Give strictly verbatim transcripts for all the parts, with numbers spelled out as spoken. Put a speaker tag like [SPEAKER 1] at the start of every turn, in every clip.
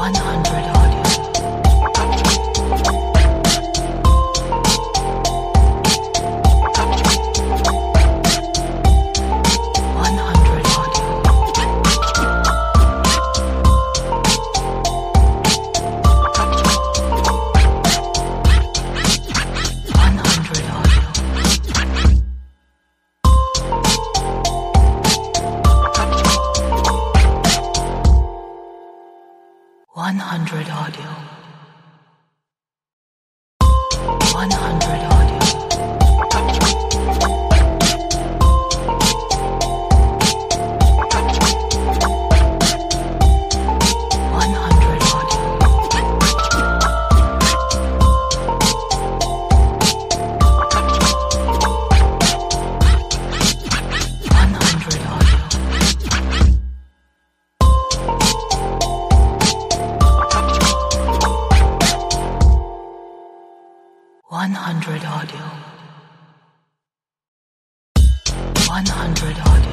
[SPEAKER 1] one hundred audio. one hundred audio. one hundred audio. one hundred audio. one hundred audio. one hundred audio.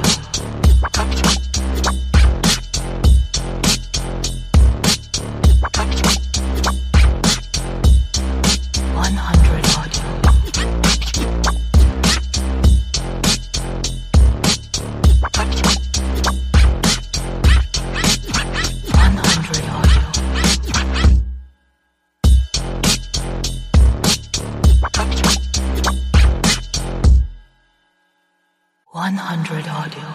[SPEAKER 1] one hundred audio. one hundred audio. one hundred audio.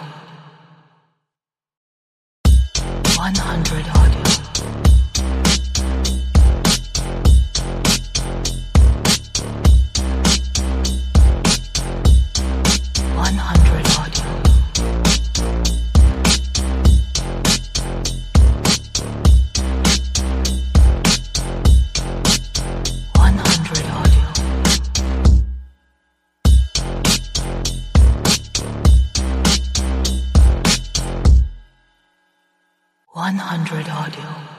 [SPEAKER 1] one hundred audio. one hundred audio. one hundred audio. one hundred audio.